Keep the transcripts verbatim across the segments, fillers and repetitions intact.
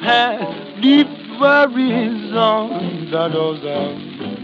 had deep worries on the doorstep.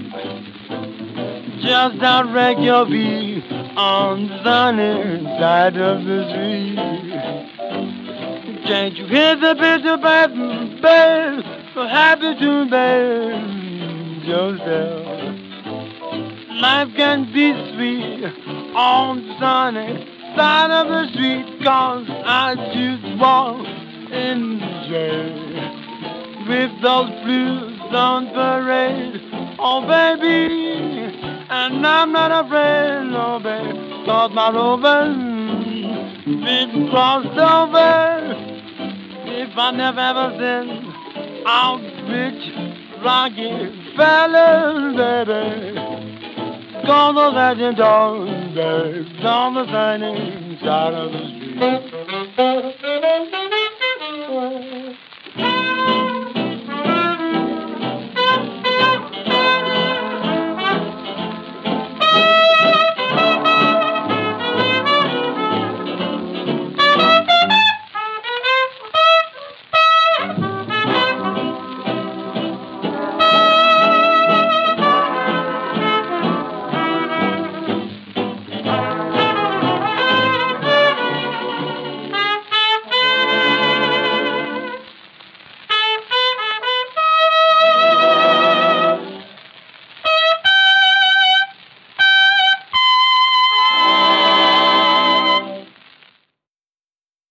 Just direct your feet on the sunny side of the street. Can't you hear the picture, baby, baby? So happy to be yourself. Life can be sweet on the sunny side of the street, 'cause I just walk in the shade with those blues on parade. Oh, baby, and I'm not afraid, no, baby, 'cause my rover's been crossed over. If I never ever been out rich, rocky fellas, baby, gonna let you down, baby, on the sunny side of the street.